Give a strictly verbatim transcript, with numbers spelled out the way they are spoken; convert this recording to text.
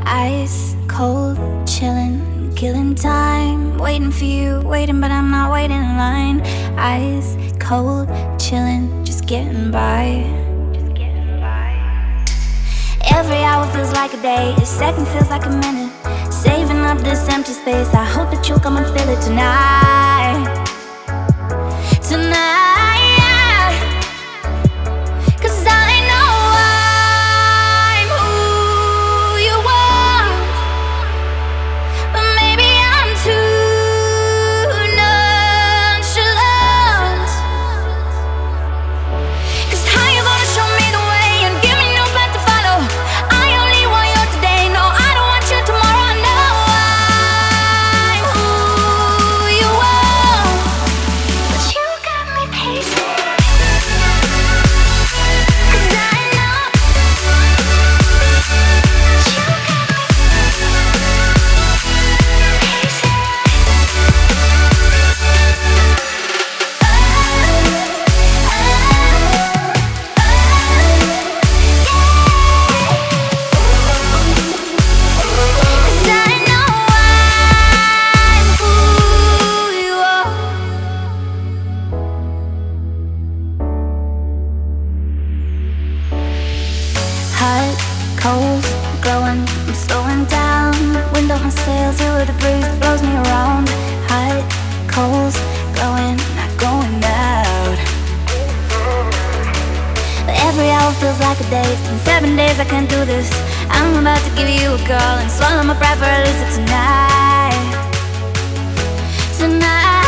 Ice cold, chillin', killing time. Waiting for you, waiting, but I'm not waiting in line. Ice cold, chillin', just getting by. Every hour feels like a day, a second feels like a minute. Saving up this empty space, I hope that you'll come and fill it tonight. Tonight. Hot, cold, glowing, I'm slowing down. Wind up my sails, you're the breeze that blows me around. Hot, cold, glowing, not going out. But every hour feels like a day. It's been seven days, I can't do this. I'm about to give you a call and swallow my pride for at least tonight. Tonight.